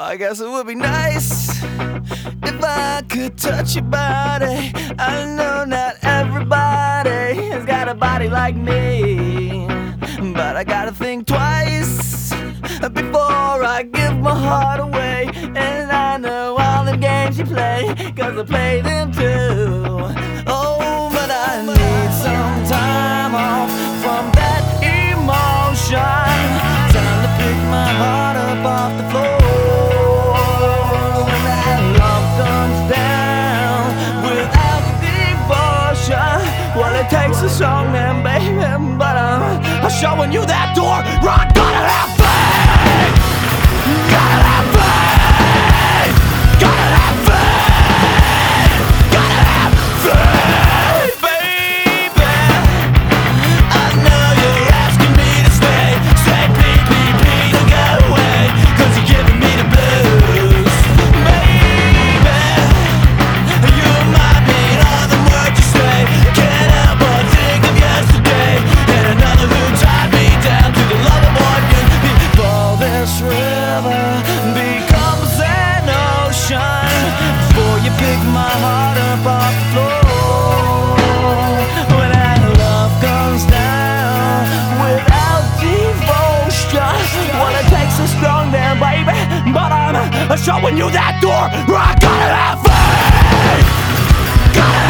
I guess it would be nice if I could touch your body. I know not everybody has got a body like me, but I gotta think twice before I give my heart away. And I know all the games you play, 'cause I play them too. Oh, but I need some time off from that emotion. Time to pick my heart up off the floor. When that love comes down without devotion, well, it takes a strong man, baby, but I'm showing you that door. Rock, gotta have faith. Gotta have faith. Gotta have faith. Gotta have faith, baby. I know you're asking me to stay. Say please, don't go away, 'cause you're giving me the blues. Baby, you might mean all the words you say. Can't help but think of yesterday, and another who tied me down to the love of what used to be. Before this river becomes an ocean, before you pick my heart up off the floor. When that love comes down without devotion, well, it takes a strong man, baby, but I'm showing you that door. I gotta have faith. Gotta